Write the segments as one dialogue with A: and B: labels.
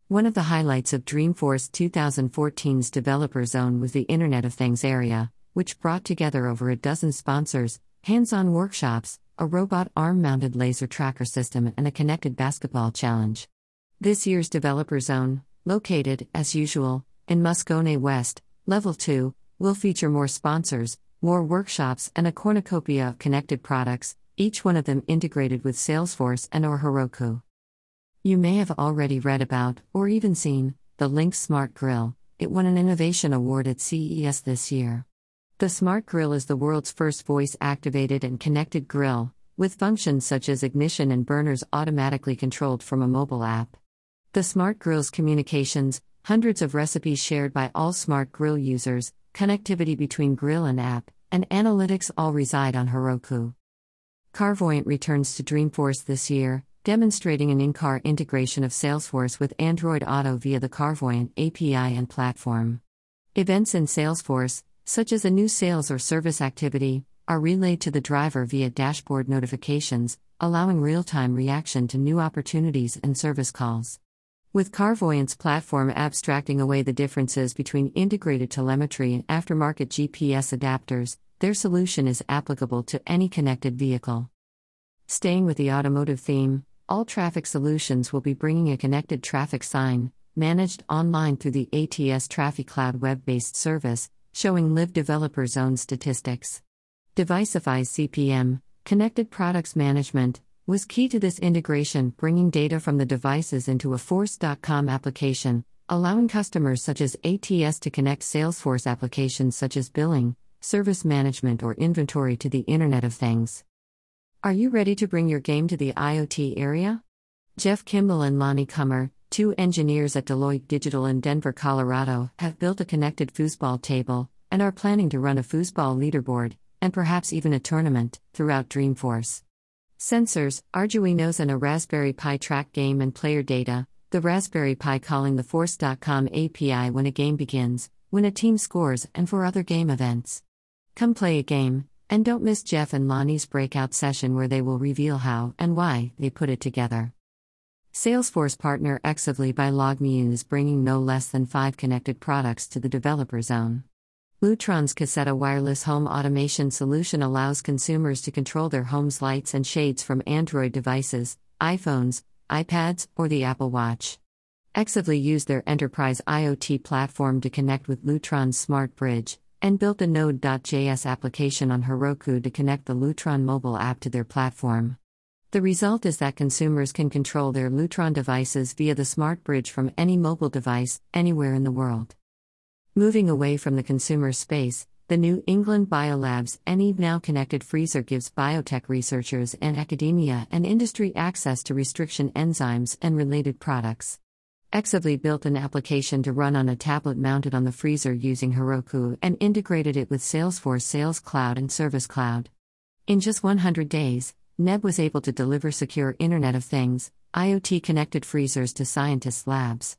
A: One of the highlights of Dreamforce 2014's Developer Zone was the Internet of Things area, which brought together over a dozen sponsors, hands-on workshops, a robot arm-mounted laser tracker system, and a connected basketball challenge. This year's Developer Zone, located, as usual, in Moscone West, Level 2, will feature more sponsors, more workshops, and a cornucopia of connected products, each one of them integrated with Salesforce and/or Heroku. You may have already read about, or even seen, the Lynx Smart Grill. It won an Innovation Award at CES this year. The Smart Grill is the world's first voice-activated and connected grill, with functions such as ignition and burners automatically controlled from a mobile app. The Smart Grill's communications, hundreds of recipes shared by all Smart Grill users, connectivity between grill and app, and analytics all reside on Heroku. Carvoyant returns to Dreamforce this year, demonstrating an in-car integration of Salesforce with Android Auto via the Carvoyant API and platform. Events in Salesforce, such as a new sales or service activity, are relayed to the driver via dashboard notifications, allowing real-time reaction to new opportunities and service calls. With Carvoyant's platform abstracting away the differences between integrated telemetry and aftermarket GPS adapters, their solution is applicable to any connected vehicle. Staying with the automotive theme, All Traffic Solutions will be bringing a connected traffic sign, managed online through the ATS Traffic Cloud web-based service, showing live Developer Zone statistics. Deviceify's CPM, Connected Products Management, was key to this integration, bringing data from the devices into a Force.com application, allowing customers such as ATS to connect Salesforce applications such as billing, service management, or inventory to the Internet of Things. Are you ready to bring your game to the IoT area? Jeff Kimball and Lonnie Kummer, two engineers at Deloitte Digital in Denver, Colorado, have built a connected foosball table, and are planning to run a foosball leaderboard, and perhaps even a tournament, throughout Dreamforce. Sensors, Arduinos, and a Raspberry Pi track game and player data, the Raspberry Pi calling the Force.com API when a game begins, when a team scores, and for other game events. Come play a game, and don't miss Jeff and Lonnie's breakout session where they will reveal how and why they put it together. Salesforce partner Exavely by LogMeIn is bringing no less than 5 connected products to the Developer Zone. Lutron's Caseta wireless home automation solution allows consumers to control their home's lights and shades from Android devices, iPhones, iPads, or the Apple Watch. Exavely used their enterprise IoT platform to connect with Lutron's Smart Bridge, and built a Node.js application on Heroku to connect the Lutron mobile app to their platform. The result is that consumers can control their Lutron devices via the Smart Bridge from any mobile device, anywhere in the world. Moving away from the consumer space, the New England Biolabs NE Now Connected Freezer gives biotech researchers and academia and industry access to restriction enzymes and related products. Exavely built an application to run on a tablet mounted on the freezer using Heroku and integrated it with Salesforce Sales Cloud and Service Cloud. In just 100 days, NEB was able to deliver secure Internet of Things, IoT connected freezers to scientists' labs.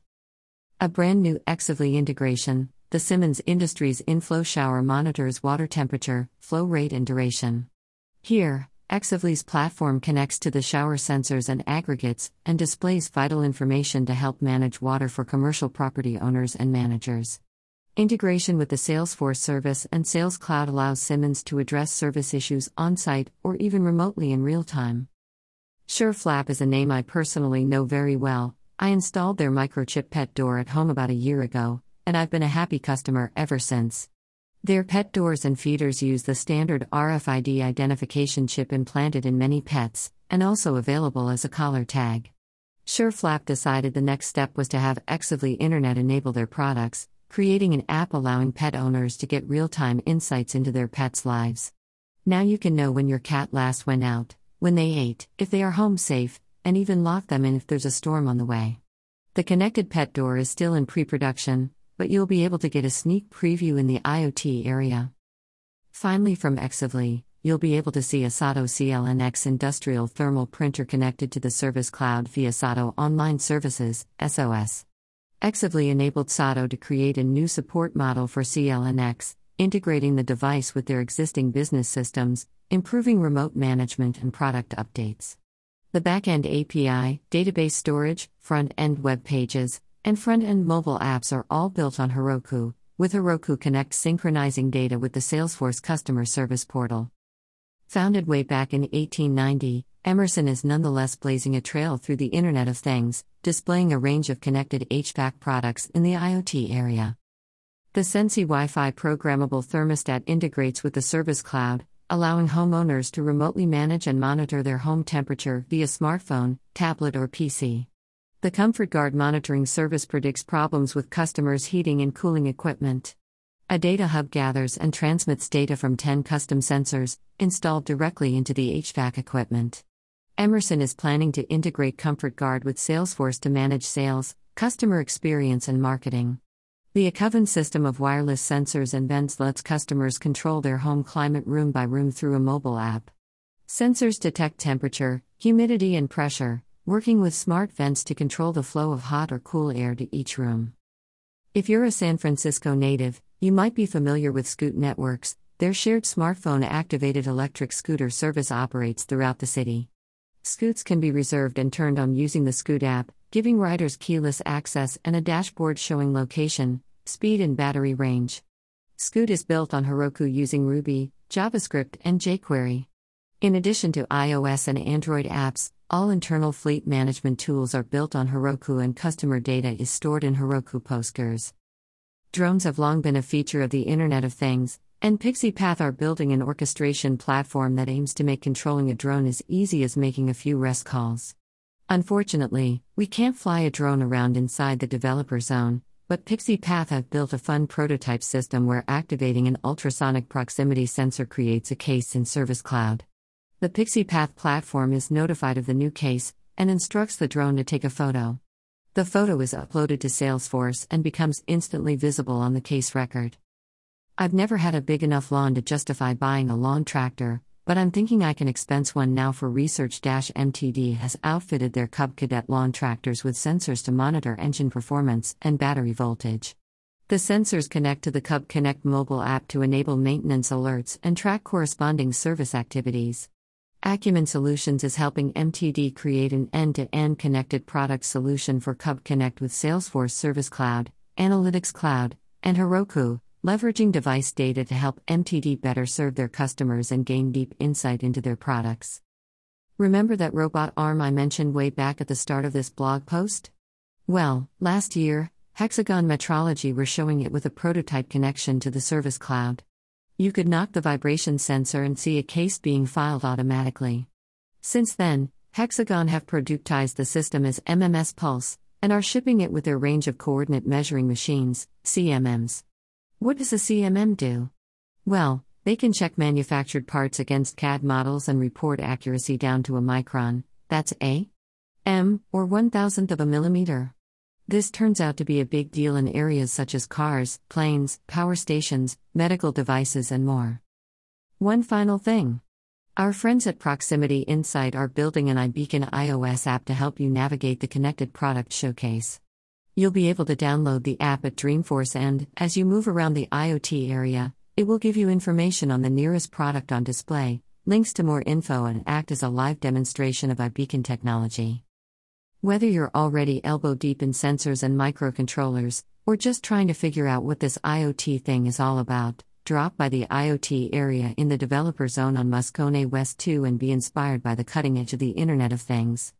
A: A brand new Exavely integration, the Siemens Industries Inflow Shower monitors water temperature, flow rate, and duration. Here, Exavely's platform connects to the shower sensors and aggregates and displays vital information to help manage water for commercial property owners and managers. Integration with the Salesforce service and Sales Cloud allows Siemens to address service issues on-site or even remotely in real time. SureFlap is a name I personally know very well. I installed their microchip pet door at home about a year ago, and I've been a happy customer ever since. Their pet doors and feeders use the standard RFID identification chip implanted in many pets, and also available as a collar tag. SureFlap decided the next step was to have Exavely Internet enable their products, creating an app allowing pet owners to get real-time insights into their pets' lives. Now you can know when your cat last went out, when they ate, if they are home safe, and even lock them in if there's a storm on the way. The connected pet door is still in pre-production, but you'll be able to get a sneak preview in the IoT area. Finally, from Exavely, you'll be able to see a SATO CLNX industrial thermal printer connected to the Service Cloud via SATO Online Services, SOS. Exavely enabled SATO to create a new support model for CLNX, integrating the device with their existing business systems, improving remote management and product updates. The backend API, database storage, front-end web pages, and front-end mobile apps are all built on Heroku, with Heroku Connect synchronizing data with the Salesforce customer service portal. Founded way back in 1890, Emerson is nonetheless blazing a trail through the Internet of Things, displaying a range of connected HVAC products in the IoT area. The Sensi Wi-Fi programmable thermostat integrates with the Service Cloud, allowing homeowners to remotely manage and monitor their home temperature via smartphone, tablet, or PC. The ComfortGuard monitoring service predicts problems with customers' heating and cooling equipment. A data hub gathers and transmits data from 10 custom sensors, installed directly into the HVAC equipment. Emerson is planning to integrate ComfortGuard with Salesforce to manage sales, customer experience, and marketing. The Acoven system of wireless sensors and vents lets customers control their home climate room by room through a mobile app. Sensors detect temperature, humidity, and pressure, working with smart vents to control the flow of hot or cool air to each room. If you're a San Francisco native, you might be familiar with Scoot Networks. Their shared smartphone-activated electric scooter service operates throughout the city. Scoots can be reserved and turned on using the Scoot app, giving riders keyless access and a dashboard showing location, speed, and battery range. Scoot is built on Heroku using Ruby, JavaScript, and jQuery. In addition to iOS and Android apps, all internal fleet management tools are built on Heroku and customer data is stored in Heroku Postgres. Drones have long been a feature of the Internet of Things, and PixiePath are building an orchestration platform that aims to make controlling a drone as easy as making a few REST calls. Unfortunately, we can't fly a drone around inside the developer zone, but PixiePath have built a fun prototype system where activating an ultrasonic proximity sensor creates a case in Service Cloud. The PixiePath platform is notified of the new case and instructs the drone to take a photo. The photo is uploaded to Salesforce and becomes instantly visible on the case record. I've never had a big enough lawn to justify buying a lawn tractor, but I'm thinking I can expense one now for research. MTD has outfitted their Cub Cadet lawn tractors with sensors to monitor engine performance and battery voltage. The sensors connect to the Cub Connect mobile app to enable maintenance alerts and track corresponding service activities. Acumen Solutions is helping MTD create an end-to-end connected product solution for Cub Connect with Salesforce Service Cloud, Analytics Cloud, and Heroku, leveraging device data to help MTD better serve their customers and gain deep insight into their products. Remember that robot arm I mentioned way back at the start of this blog post? Well, last year, Hexagon Metrology were showing it with a prototype connection to the Service Cloud. You could knock the vibration sensor and see a case being filed automatically. Since then, Hexagon have productized the system as MMS Pulse, and are shipping it with their range of coordinate measuring machines, CMMs. What does a CMM do? Well, they can check manufactured parts against CAD models and report accuracy down to a micron, that's a m, or 1,000th of a millimeter. This turns out to be a big deal in areas such as cars, planes, power stations, medical devices, and more. One final thing. Our friends at Proximity Insight are building an iBeacon iOS app to help you navigate the connected product showcase. You'll be able to download the app at Dreamforce and, as you move around the IoT area, it will give you information on the nearest product on display, links to more info, and act as a live demonstration of iBeacon technology. Whether you're already elbow deep in sensors and microcontrollers, or just trying to figure out what this IoT thing is all about, drop by the IoT area in the developer zone on Moscone West 2 and be inspired by the cutting edge of the Internet of Things.